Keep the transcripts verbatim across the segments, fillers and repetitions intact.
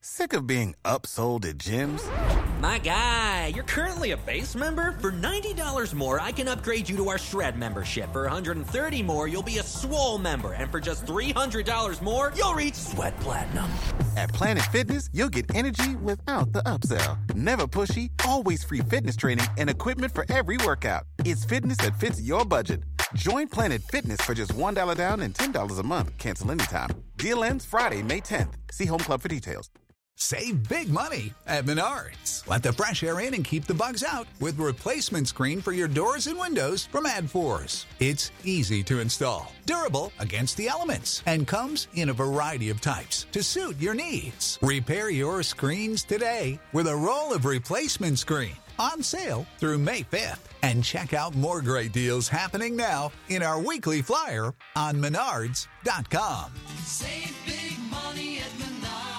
Sick of being upsold at gyms? My guy, you're currently a base member? For ninety dollars more, I can upgrade you to our Shred membership. For one hundred thirty dollars more, you'll be a Swole member. And for just three hundred dollars more, you'll reach Sweat Platinum. At Planet Fitness, you'll get energy without the upsell. Never pushy, always free fitness training and equipment for every workout. It's fitness that fits your budget. Join Planet Fitness for just one dollar down and ten dollars a month. Cancel anytime. Deal ends Friday, May tenth. See Home Club for details. Save big money at Menards. Let the fresh air in and keep the bugs out with replacement screen for your doors and windows from AdForce. It's easy to install, durable against the elements, and comes in a variety of types to suit your needs. Repair your screens today with a roll of replacement screen on sale through May fifth. And check out more great deals happening now in our weekly flyer on menards dot com. Save big money at Menards.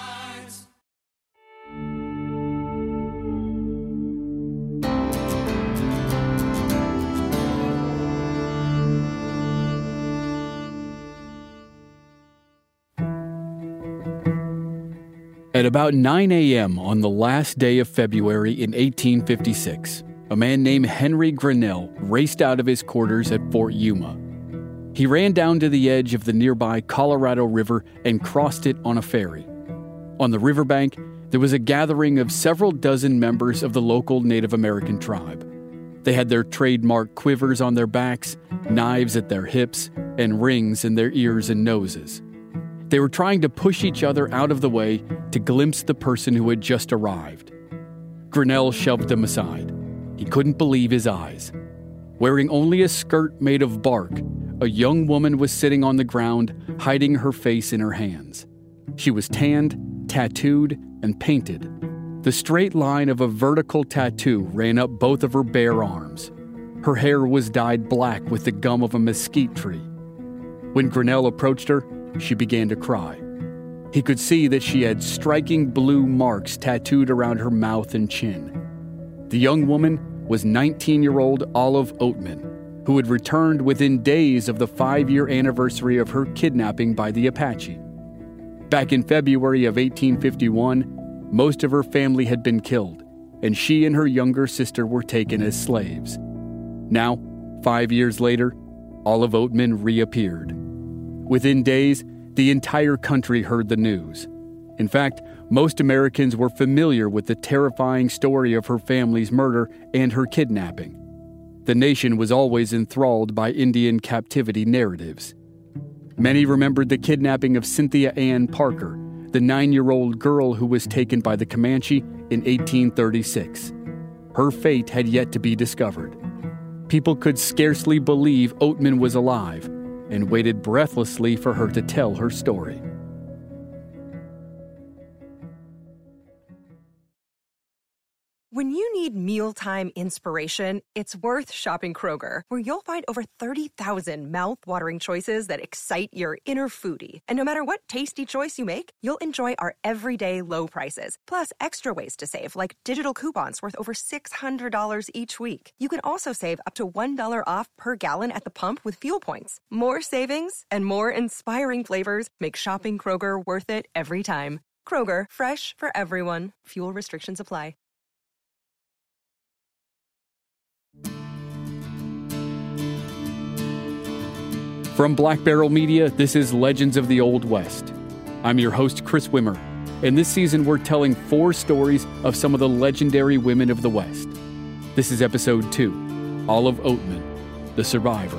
At about nine a.m. on the last day of February in eighteen fifty-six, a man named Henry Grinnell raced out of his quarters at Fort Yuma. He ran down to the edge of the nearby Colorado River and crossed it on a ferry. On the riverbank, there was a gathering of several dozen members of the local Native American tribe. They had their trademark quivers on their backs, knives at their hips, and rings in their ears and noses. They were trying to push each other out of the way to glimpse the person who had just arrived. Grinnell shoved them aside. He couldn't believe his eyes. Wearing only a skirt made of bark, a young woman was sitting on the ground, hiding her face in her hands. She was tanned, tattooed, and painted. The straight line of a vertical tattoo ran up both of her bare arms. Her hair was dyed black with the gum of a mesquite tree. When Grinnell approached her, she began to cry. He could see that she had striking blue marks tattooed around her mouth and chin. The young woman was nineteen-year-old Olive Oatman, who had returned within days of the five-year anniversary of her kidnapping by the Apache. Back in February of eighteen fifty-one, most of her family had been killed, and she and her younger sister were taken as slaves. Now, five years later, Olive Oatman reappeared. Within days, the entire country heard the news. In fact, most Americans were familiar with the terrifying story of her family's murder and her kidnapping. The nation was always enthralled by Indian captivity narratives. Many remembered the kidnapping of Cynthia Ann Parker, the nine-year-old girl who was taken by the Comanche in eighteen thirty-six. Her fate had yet to be discovered. People could scarcely believe Oatman was alive, and waited breathlessly for her to tell her story. When you need mealtime inspiration, it's worth shopping Kroger, where you'll find over thirty thousand mouth-watering choices that excite your inner foodie. And no matter what tasty choice you make, you'll enjoy our everyday low prices, plus extra ways to save, like digital coupons worth over six hundred dollars each week. You can also save up to one dollar off per gallon at the pump with fuel points. More savings and more inspiring flavors make shopping Kroger worth it every time. Kroger, fresh for everyone. Fuel restrictions apply. From Black Barrel Media, this is Legends of the Old West. I'm your host, Chris Wimmer, and this season we're telling four stories of some of the legendary women of the West. This is episode two, Olive Oatman, the Survivor.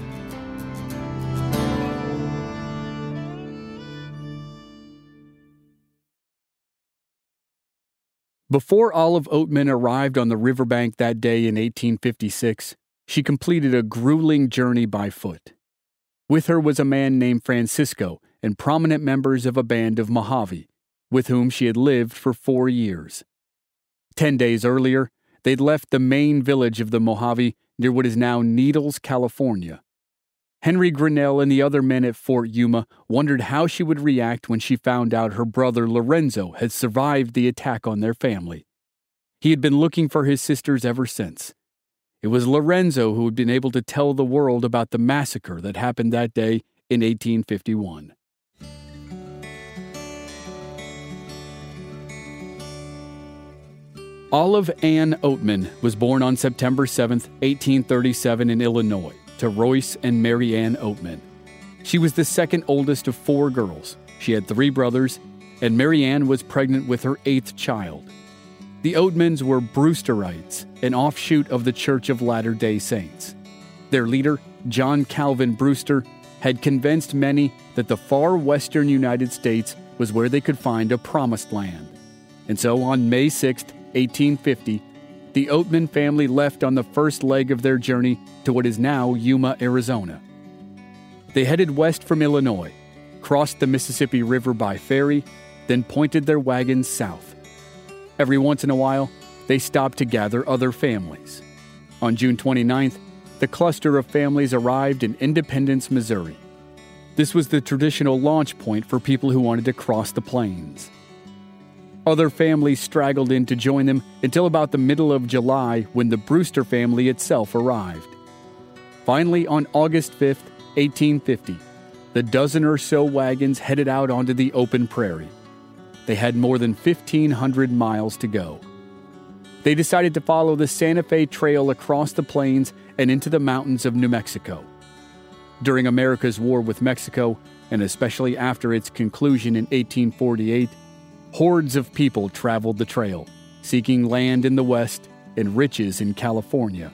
Before Olive Oatman arrived on the riverbank that day in eighteen fifty-six, she completed a grueling journey by foot. With her was a man named Francisco and prominent members of a band of Mojave, with whom she had lived for four years. Ten days earlier, they'd left the main village of the Mojave near what is now Needles, California. Henry Grinnell and the other men at Fort Yuma wondered how she would react when she found out her brother Lorenzo had survived the attack on their family. He had been looking for his sisters ever since. It was Lorenzo who had been able to tell the world about the massacre that happened that day in eighteen fifty-one. Olive Ann Oatman was born on September seventh, eighteen thirty-seven in Illinois to Royce and Mary Ann Oatman. She was the second oldest of four girls. She had three brothers, and Mary Ann was pregnant with her eighth child. The Oatmans were Brewsterites, an offshoot of the Church of Latter-day Saints. Their leader, John Calvin Brewster, had convinced many that the far western United States was where they could find a promised land. And so on May sixth, eighteen fifty, the Oatman family left on the first leg of their journey to what is now Yuma, Arizona. They headed west from Illinois, crossed the Mississippi River by ferry, then pointed their wagons south. Every once in a while, they stopped to gather other families. On June twenty-ninth, the cluster of families arrived in Independence, Missouri. This was the traditional launch point for people who wanted to cross the plains. Other families straggled in to join them until about the middle of July, when the Brewster family itself arrived. Finally, on August fifth, eighteen fifty, the dozen or so wagons headed out onto the open prairie. They had more than fifteen hundred miles to go. They decided to follow the Santa Fe Trail across the plains and into the mountains of New Mexico. During America's war with Mexico, and especially after its conclusion in eighteen forty-eight, hordes of people traveled the trail, seeking land in the West and riches in California.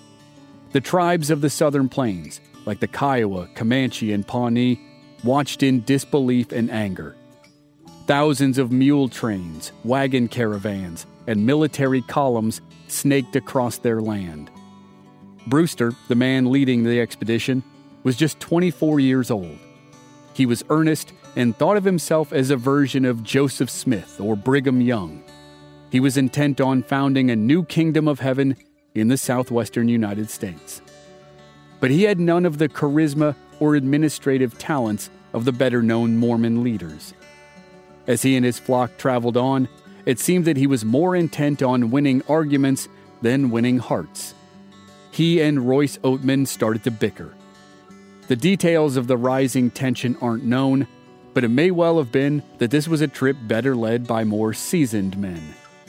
The tribes of the southern plains, like the Kiowa, Comanche, and Pawnee, watched in disbelief and anger. Thousands of mule trains, wagon caravans, and military columns snaked across their land. Brewster, the man leading the expedition, was just twenty-four years old. He was earnest and thought of himself as a version of Joseph Smith or Brigham Young. He was intent on founding a new kingdom of heaven in the southwestern United States. But he had none of the charisma or administrative talents of the better-known Mormon leaders. As he and his flock traveled on, it seemed that he was more intent on winning arguments than winning hearts. He and Royce Oatman started to bicker. The details of the rising tension aren't known, but it may well have been that this was a trip better led by more seasoned men.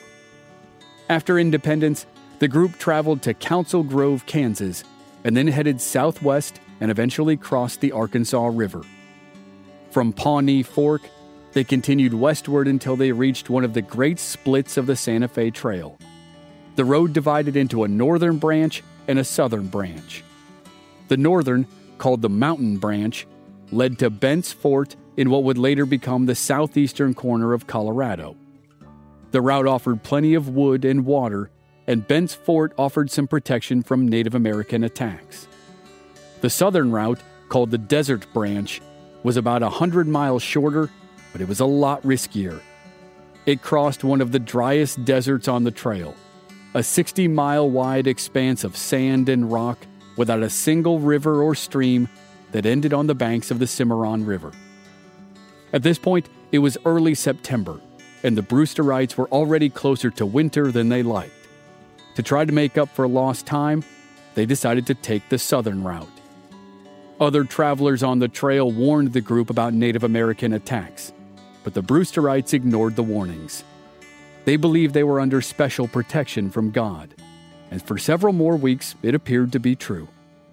After independence, the group traveled to Council Grove, Kansas, and then headed southwest and eventually crossed the Arkansas River. From Pawnee Fork, they continued westward until they reached one of the great splits of the Santa Fe Trail. The road divided into a northern branch and a southern branch. The northern, called the Mountain Branch, led to Bent's Fort in what would later become the southeastern corner of Colorado. The route offered plenty of wood and water, and Bent's Fort offered some protection from Native American attacks. The southern route, called the Desert Branch, was about one hundred miles shorter, but it was a lot riskier. It crossed one of the driest deserts on the trail, a sixty-mile-wide expanse of sand and rock without a single river or stream that ended on the banks of the Cimarron River. At this point, it was early September, and the Brewsterites were already closer to winter than they liked. To try to make up for lost time, they decided to take the southern route. Other travelers on the trail warned the group about Native American attacks, but the Brewsterites ignored the warnings. They believed they were under special protection from God, and for several more weeks it appeared to be true.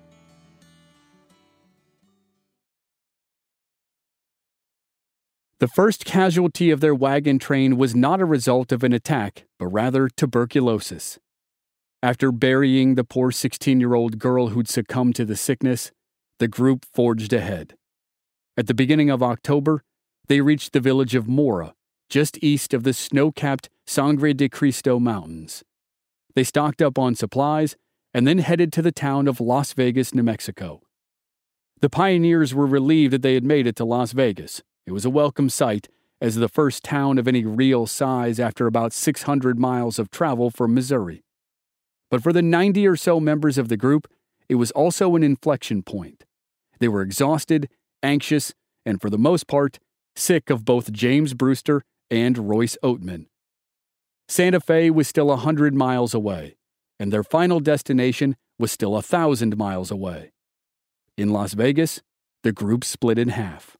The first casualty of their wagon train was not a result of an attack, but rather tuberculosis. After burying the poor sixteen-year-old girl who'd succumbed to the sickness, the group forged ahead. At the beginning of October, they reached the village of Mora, just east of the snow-capped Sangre de Cristo Mountains. They stocked up on supplies and then headed to the town of Las Vegas, New Mexico. The pioneers were relieved that they had made it to Las Vegas. It was a welcome sight, as the first town of any real size after about six hundred miles of travel from Missouri. But for the ninety or so members of the group, it was also an inflection point. They were exhausted, anxious, and for the most part, sick of both James Brewster and Royce Oatman. Santa Fe was still a hundred miles away, and their final destination was still a thousand miles away. In Las Vegas, the group split in half.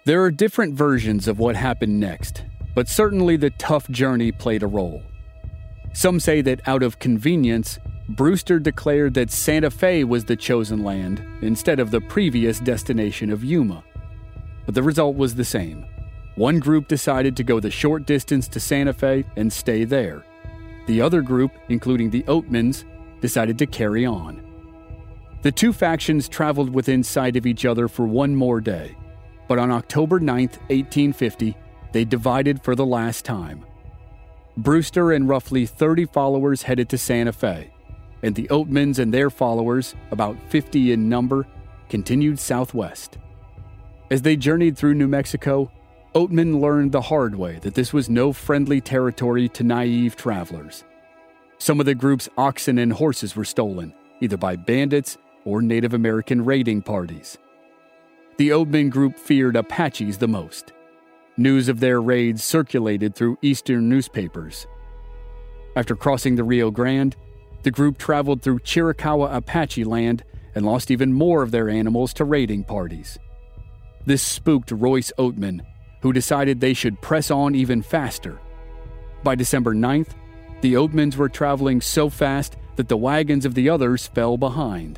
There are different versions of what happened next, but certainly the tough journey played a role. Some say that out of convenience, Brewster declared that Santa Fe was the chosen land instead of the previous destination of Yuma. But the result was the same. One group decided to go the short distance to Santa Fe and stay there. The other group, including the Oatmans, decided to carry on. The two factions traveled within sight of each other for one more day, but on October ninth, eighteen fifty, they divided for the last time. Brewster and roughly thirty followers headed to Santa Fe, and the Oatmans and their followers, about fifty in number, continued southwest. As they journeyed through New Mexico, Oatman learned the hard way that this was no friendly territory to naive travelers. Some of the group's oxen and horses were stolen, either by bandits or Native American raiding parties. The Oatman group feared Apaches the most. News of their raids circulated through eastern newspapers. After crossing the Rio Grande, the group traveled through Chiricahua Apache land and lost even more of their animals to raiding parties. This spooked Royce Oatman, who decided they should press on even faster. By December ninth, the Oatmans were traveling so fast that the wagons of the others fell behind.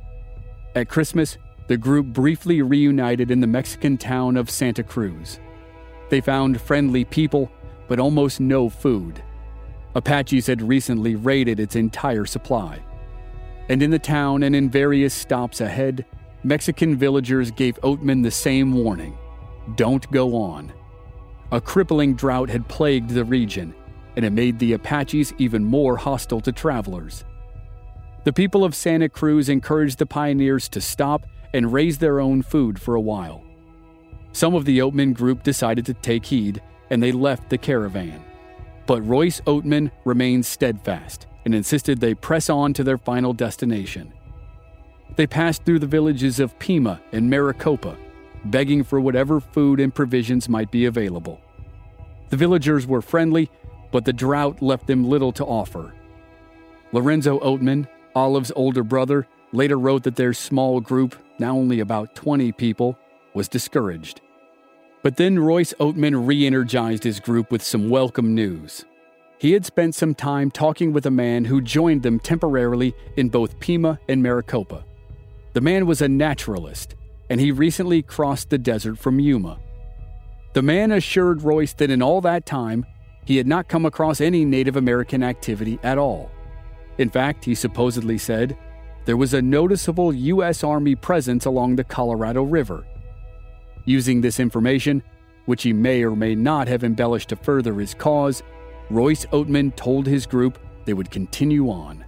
At Christmas, the group briefly reunited in the Mexican town of Santa Cruz. They found friendly people, but almost no food. Apaches had recently raided its entire supply. And in the town and in various stops ahead, Mexican villagers gave Oatman the same warning: don't go on. A crippling drought had plagued the region, and it made the Apaches even more hostile to travelers. The people of Santa Cruz encouraged the pioneers to stop and raise their own food for a while. Some of the Oatman group decided to take heed, and they left the caravan. But Royce Oatman remained steadfast and insisted they press on to their final destination. They passed through the villages of Pima and Maricopa, begging for whatever food and provisions might be available. The villagers were friendly, but the drought left them little to offer. Lorenzo Oatman, Olive's older brother, later wrote that their small group, now only about twenty people, was discouraged. But then Royce Oatman re-energized his group with some welcome news. He had spent some time talking with a man who joined them temporarily in both Pima and Maricopa. The man was a naturalist, and he recently crossed the desert from Yuma. The man assured Royce that in all that time, he had not come across any Native American activity at all. In fact, he supposedly said, there was a noticeable U S Army presence along the Colorado River. Using this information, which he may or may not have embellished to further his cause, Royce Oatman told his group they would continue on.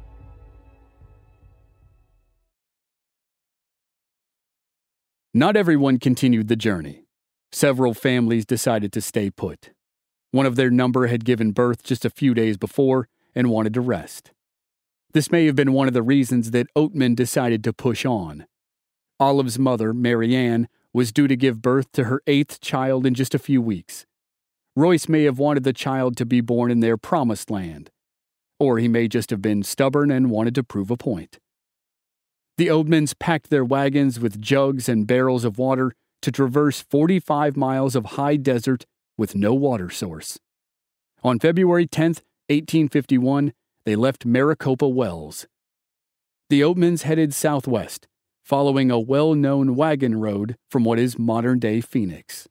Not everyone continued the journey. Several families decided to stay put. One of their number had given birth just a few days before and wanted to rest. This may have been one of the reasons that Oatman decided to push on. Olive's mother, Mary Ann, was due to give birth to her eighth child in just a few weeks. Royce may have wanted the child to be born in their promised land, or he may just have been stubborn and wanted to prove a point. The Oatmans packed their wagons with jugs and barrels of water to traverse forty-five miles of high desert with no water source. On February tenth, eighteen fifty-one, they left Maricopa Wells. The Oatmans headed southwest, following a well-known wagon road from what is modern-day Phoenix.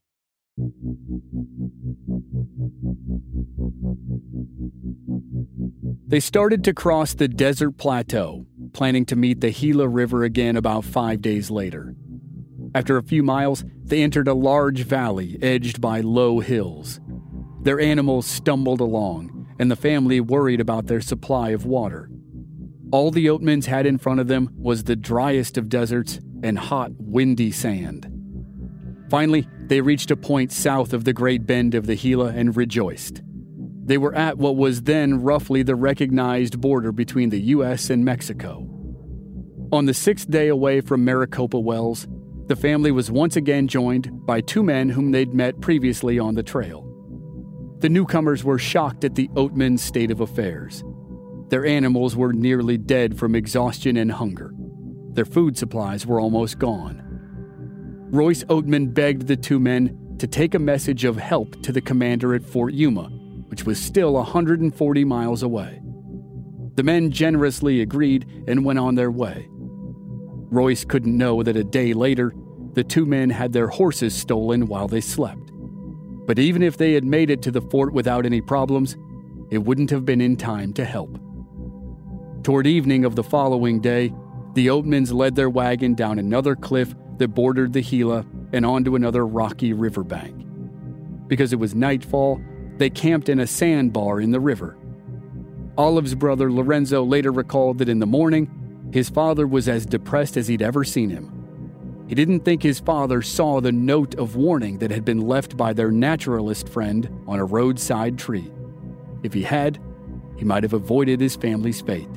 They started to cross the desert plateau, planning to meet the Gila River again about five days later. After a few miles, they entered a large valley edged by low hills. Their animals stumbled along, and the family worried about their supply of water. All the Oatmans had in front of them was the driest of deserts and hot, windy sand. Finally, they reached a point south of the Great Bend of the Gila and rejoiced. They were at what was then roughly the recognized border between the U S and Mexico. On the sixth day away from Maricopa Wells, the family was once again joined by two men whom they'd met previously on the trail. The newcomers were shocked at the Oatmans' state of affairs. Their animals were nearly dead from exhaustion and hunger. Their food supplies were almost gone. Royce Oatman begged the two men to take a message of help to the commander at Fort Yuma, which was still one hundred forty miles away. The men generously agreed and went on their way. Royce couldn't know that a day later, the two men had their horses stolen while they slept. But even if they had made it to the fort without any problems, it wouldn't have been in time to help. Toward evening of the following day, the Oatmans led their wagon down another cliff that bordered the Gila and onto another rocky riverbank. Because it was nightfall, they camped in a sandbar in the river. Olive's brother Lorenzo later recalled that in the morning, his father was as depressed as he'd ever seen him. He didn't think his father saw the note of warning that had been left by their naturalist friend on a roadside tree. If he had, he might have avoided his family's fate.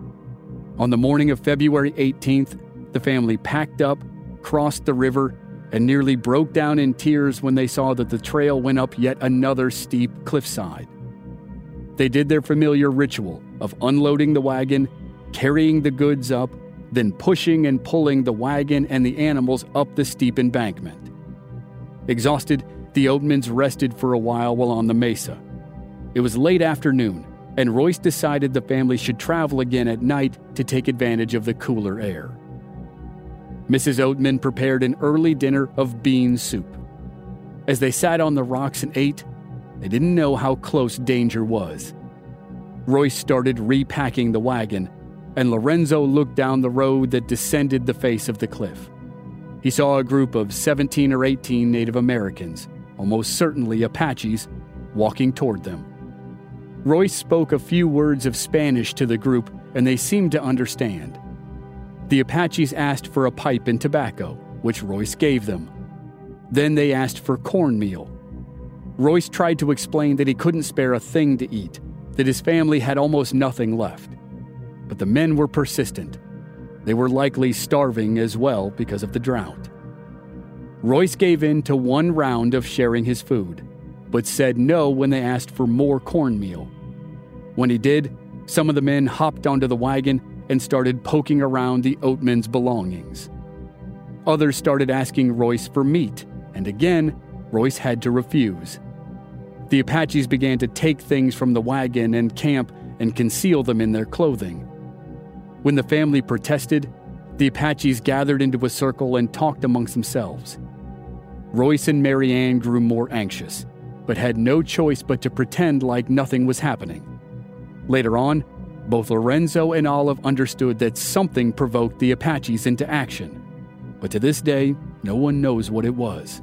On the morning of February eighteenth, the family packed up, crossed the river, and nearly broke down in tears when they saw that the trail went up yet another steep cliffside. They did their familiar ritual of unloading the wagon, carrying the goods up, then pushing and pulling the wagon and the animals up the steep embankment. Exhausted, the Oatmans rested for a while while on the mesa. It was late afternoon, and Royce decided the family should travel again at night to take advantage of the cooler air. Missus Oatman prepared an early dinner of bean soup. As they sat on the rocks and ate, they didn't know how close danger was. Royce started repacking the wagon, and Lorenzo looked down the road that descended the face of the cliff. He saw a group of seventeen or eighteen Native Americans, almost certainly Apaches, walking toward them. Royce spoke a few words of Spanish to the group, and they seemed to understand. The Apaches asked for a pipe and tobacco, which Royce gave them. Then they asked for cornmeal. Royce tried to explain that he couldn't spare a thing to eat, that his family had almost nothing left. But the men were persistent. They were likely starving as well because of the drought. Royce gave in to one round of sharing his food, but said no when they asked for more cornmeal. When he did, some of the men hopped onto the wagon and started poking around the Oatmans' belongings. Others started asking Royce for meat, and again, Royce had to refuse. The Apaches began to take things from the wagon and camp and conceal them in their clothing. When the family protested, the Apaches gathered into a circle and talked amongst themselves. Royce and Mary Ann grew more anxious, but had no choice but to pretend like nothing was happening. Later on, both Lorenzo and Olive understood that something provoked the Apaches into action, but to this day, no one knows what it was.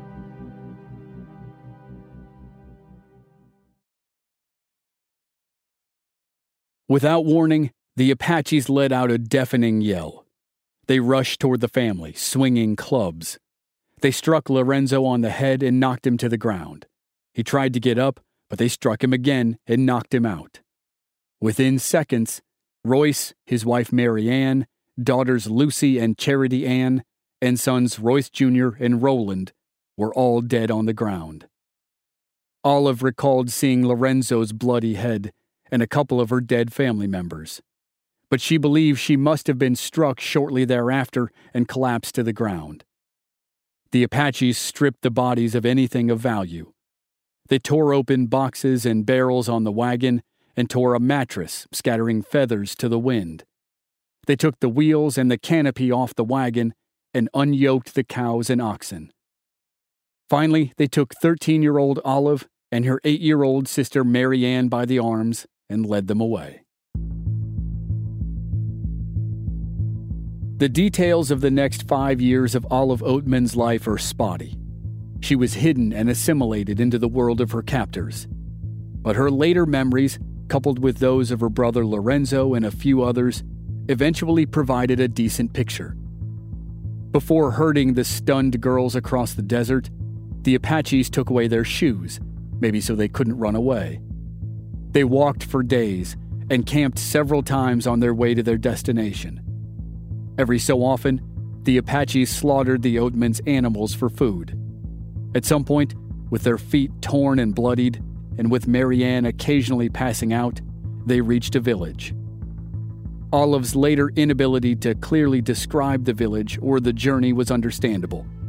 Without warning, the Apaches let out a deafening yell. They rushed toward the family, swinging clubs. They struck Lorenzo on the head and knocked him to the ground. He tried to get up, but they struck him again and knocked him out. Within seconds, Royce, his wife Mary Ann, daughters Lucy and Charity Ann, and sons Royce Junior and Roland were all dead on the ground. Olive recalled seeing Lorenzo's bloody head and a couple of her dead family members, but she believed she must have been struck shortly thereafter and collapsed to the ground. The Apaches stripped the bodies of anything of value. They tore open boxes and barrels on the wagon and tore a mattress, scattering feathers to the wind. They took the wheels and the canopy off the wagon and unyoked the cows and oxen. Finally, they took thirteen-year-old Olive and her eight-year-old sister Mary Ann by the arms and led them away. The details of the next five years of Olive Oatman's life are spotty. She was hidden and assimilated into the world of her captors. But her later memories, coupled with those of her brother Lorenzo and a few others, eventually provided a decent picture. Before herding the stunned girls across the desert, the Apaches took away their shoes, maybe so they couldn't run away. They walked for days and camped several times on their way to their destination. Every so often, the Apaches slaughtered the Oatmans' animals for food. At some point, with their feet torn and bloodied, and with Mary Ann occasionally passing out, they reached a village. Olive's later inability to clearly describe the village or the journey was understandable.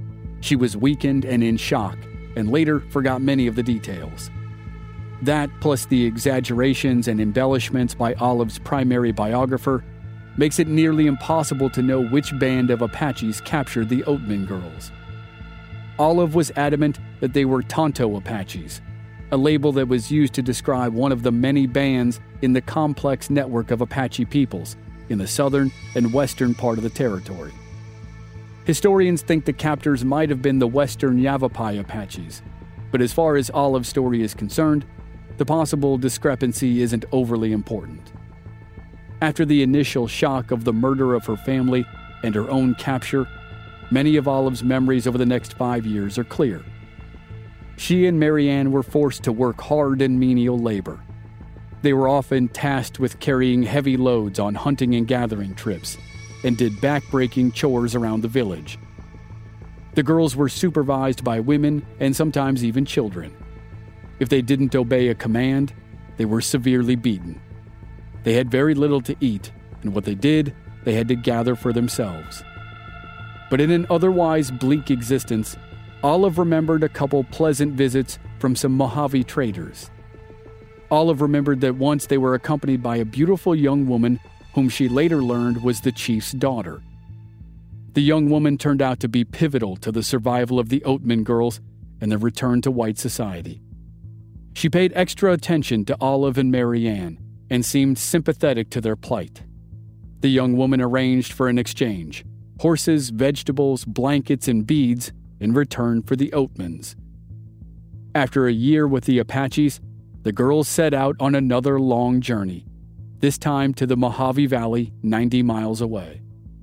She was weakened and in shock, and later forgot many of the details. That, plus the exaggerations and embellishments by Olive's primary biographer, makes it nearly impossible to know which band of Apaches captured the Oatman girls. Olive was adamant that they were Tonto Apaches, a label that was used to describe one of the many bands in the complex network of Apache peoples in the southern and western part of the territory. Historians think the captors might have been the western Yavapai Apaches, but as far as Olive's story is concerned, the possible discrepancy isn't overly important. After the initial shock of the murder of her family and her own capture, many of Olive's memories over the next five years are clear. She and Marianne were forced to work hard and menial labor. They were often tasked with carrying heavy loads on hunting and gathering trips, and did back-breaking chores around the village. The girls were supervised by women and sometimes even children. If they didn't obey a command, they were severely beaten. They had very little to eat, and what they did, they had to gather for themselves. But in an otherwise bleak existence, Olive remembered a couple pleasant visits from some Mojave traders. Olive remembered that once they were accompanied by a beautiful young woman whom she later learned was the chief's daughter. The young woman turned out to be pivotal to the survival of the Oatman girls and their return to white society. She paid extra attention to Olive and Marianne and seemed sympathetic to their plight. The young woman arranged for an exchange: horses, vegetables, blankets, and beads in return for the Oatmans. After a year with the Apaches, the girls set out on another long journey, this time to the Mojave Valley, ninety miles away.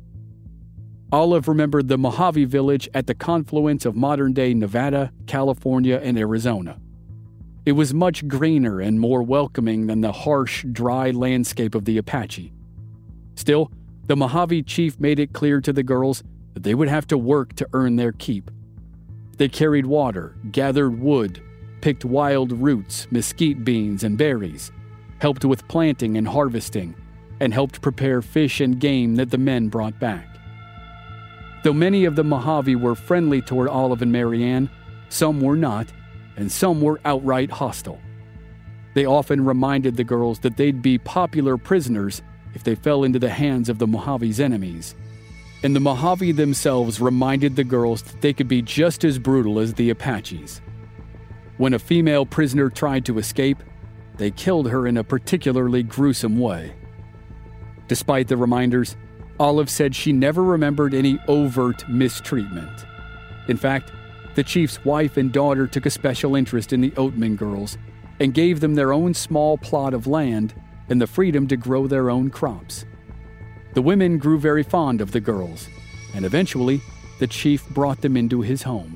Olive remembered the Mojave village at the confluence of modern-day Nevada, California, and Arizona. It was much greener and more welcoming than the harsh, dry landscape of the Apache. Still, the Mojave chief made it clear to the girls that they would have to work to earn their keep. They carried water, gathered wood, picked wild roots, mesquite beans, and berries, helped with planting and harvesting, and helped prepare fish and game that the men brought back. Though many of the Mojave were friendly toward Olive and Marianne, some were not, and some were outright hostile. They often reminded the girls that they'd be popular prisoners if they fell into the hands of the Mojave's enemies. And the Mojave themselves reminded the girls that they could be just as brutal as the Apaches. When a female prisoner tried to escape, they killed her in a particularly gruesome way. Despite the reminders, Olive said she never remembered any overt mistreatment. In fact, the chief's wife and daughter took a special interest in the Oatman girls and gave them their own small plot of land and the freedom to grow their own crops. The women grew very fond of the girls, and eventually, the chief brought them into his home.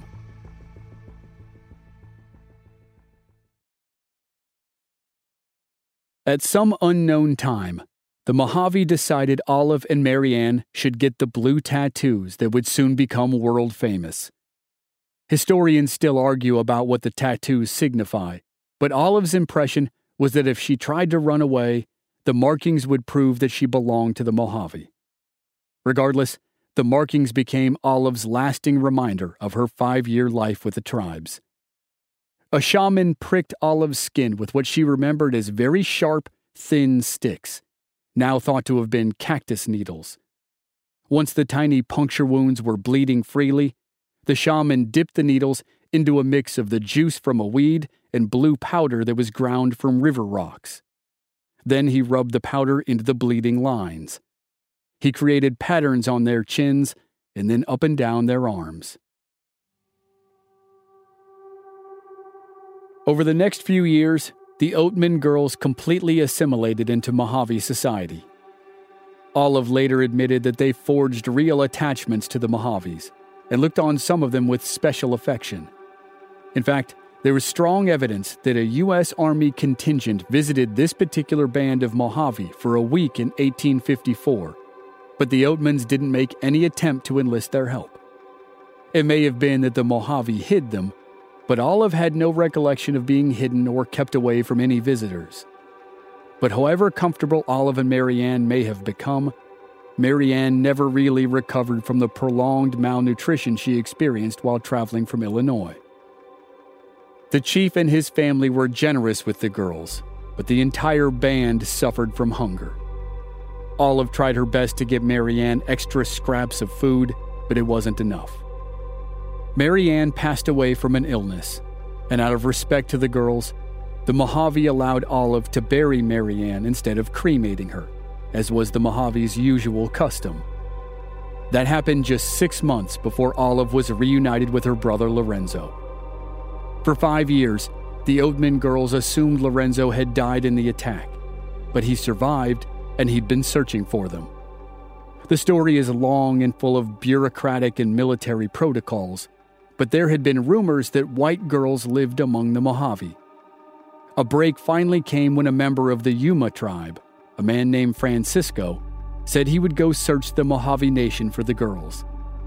At some unknown time, the Mojave decided Olive and Marianne should get the blue tattoos that would soon become world famous. Historians still argue about what the tattoos signify, but Olive's impression was that if she tried to run away, the markings would prove that she belonged to the Mojave. Regardless, the markings became Olive's lasting reminder of her five-year life with the tribes. A shaman pricked Olive's skin with what she remembered as very sharp, thin sticks, now thought to have been cactus needles. Once the tiny puncture wounds were bleeding freely, the shaman dipped the needles into a mix of the juice from a weed and blue powder that was ground from river rocks. Then he rubbed the powder into the bleeding lines. He created patterns on their chins and then up and down their arms. Over the next few years, the Oatman girls completely assimilated into Mojave society. Olive later admitted that they forged real attachments to the Mojaves and looked on some of them with special affection. In fact, there is strong evidence that a U S Army contingent visited this particular band of Mojave for a week in eighteen fifty-four, but the Oatmans didn't make any attempt to enlist their help. It may have been that the Mojave hid them, but Olive had no recollection of being hidden or kept away from any visitors. But however comfortable Olive and Marianne may have become, Marianne never really recovered from the prolonged malnutrition she experienced while traveling from Illinois. The chief and his family were generous with the girls, but the entire band suffered from hunger. Olive tried her best to get Marianne extra scraps of food, but it wasn't enough. Marianne passed away from an illness, and out of respect to the girls, the Mojave allowed Olive to bury Marianne instead of cremating her, as was the Mojave's usual custom. That happened just six months before Olive was reunited with her brother Lorenzo. For five years, the Oatman girls assumed Lorenzo had died in the attack, but he survived and he'd been searching for them. The story is long and full of bureaucratic and military protocols, but there had been rumors that white girls lived among the Mojave. A break finally came when a member of the Yuma tribe, a man named Francisco, said he would go search the Mojave Nation for the girls.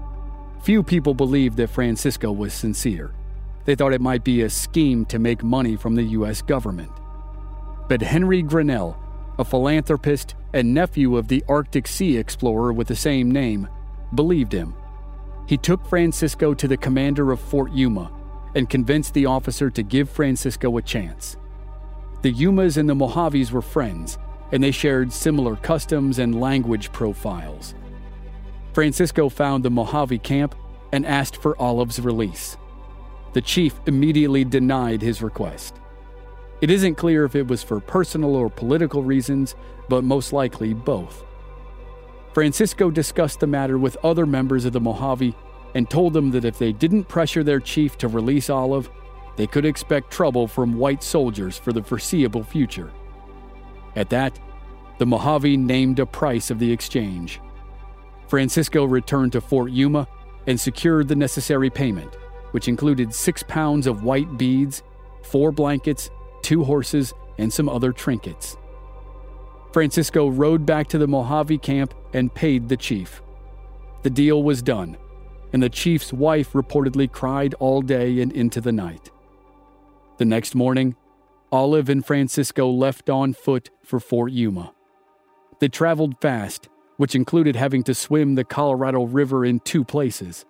Few people believed that Francisco was sincere. They thought it might be a scheme to make money from the U S government. But Henry Grinnell, a philanthropist and nephew of the Arctic Sea explorer with the same name, believed him. He took Francisco to the commander of Fort Yuma and convinced the officer to give Francisco a chance. The Yumas and the Mojaves were friends, and they shared similar customs and language profiles. Francisco found the Mojave camp and asked for Olive's release. The chief immediately denied his request. It isn't clear if it was for personal or political reasons, but most likely both. Francisco discussed the matter with other members of the Mojave and told them that if they didn't pressure their chief to release Olive, they could expect trouble from white soldiers for the foreseeable future. At that, the Mojave named a price of the exchange. Francisco returned to Fort Yuma and secured the necessary payment, which included six pounds of white beads, four blankets, two horses, and some other trinkets. Francisco rode back to the Mojave camp and paid the chief. The deal was done, and the chief's wife reportedly cried all day and into the night. The next morning, Olive and Francisco left on foot for Fort Yuma. They traveled fast, which included having to swim the Colorado River in two places.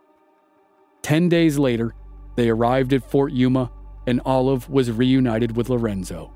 Ten days later, they arrived at Fort Yuma, and Olive was reunited with Lorenzo.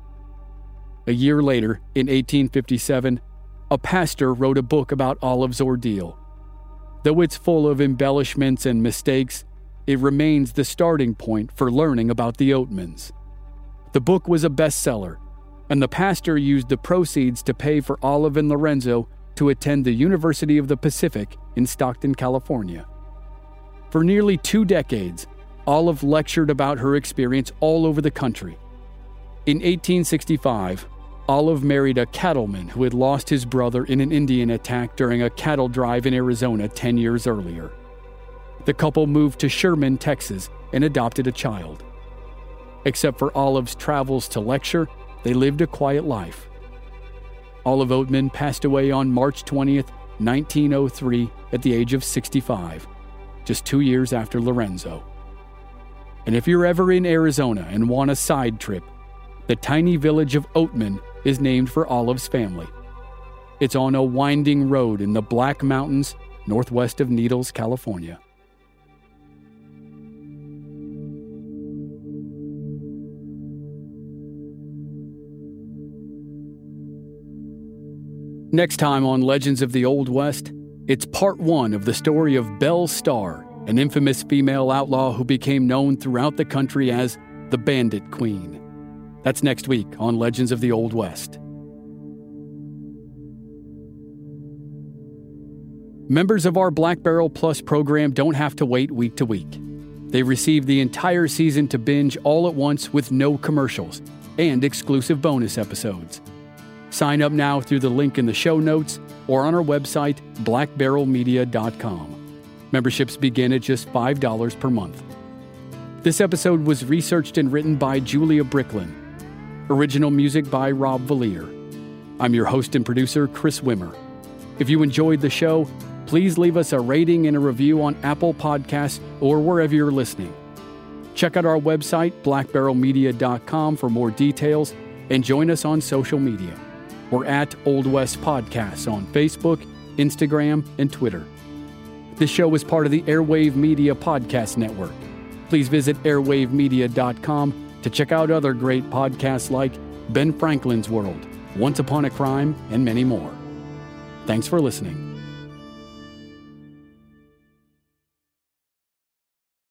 A year later, in eighteen fifty-seven, a pastor wrote a book about Olive's ordeal. Though it's full of embellishments and mistakes, it remains the starting point for learning about the Oatmans. The book was a bestseller, and the pastor used the proceeds to pay for Olive and Lorenzo to attend the University of the Pacific in Stockton, California. For nearly two decades, Olive lectured about her experience all over the country. In eighteen sixty-five, Olive married a cattleman who had lost his brother in an Indian attack during a cattle drive in Arizona ten years earlier. The couple moved to Sherman, Texas, and adopted a child. Except for Olive's travels to lecture, they lived a quiet life. Olive Oatman passed away on March twentieth, nineteen oh three, at the age of sixty-five, just two years after Lorenzo. And if you're ever in Arizona and want a side trip, the tiny village of Oatman is named for Olive's family. It's on a winding road in the Black Mountains, northwest of Needles, California. Next time on Legends of the Old West, it's part one of the story of Belle Starr, an infamous female outlaw who became known throughout the country as the Bandit Queen. That's next week on Legends of the Old West. Members of our Black Barrel Plus program don't have to wait week to week. They receive the entire season to binge all at once with no commercials and exclusive bonus episodes. Sign up now through the link in the show notes or on our website, black barrel media dot com. Memberships begin at just five dollars per month. This episode was researched and written by Julia Bricklin. Original music by Rob Valier. I'm your host and producer, Chris Wimmer. If you enjoyed the show, please leave us a rating and a review on Apple Podcasts or wherever you're listening. Check out our website, black barrel media dot com, for more details, and join us on social media. We're at Old West Podcasts on Facebook, Instagram, and Twitter. This show is part of the Airwave Media Podcast Network. Please visit airwave media dot com to check out other great podcasts like Ben Franklin's World, Once Upon a Crime, and many more. Thanks for listening.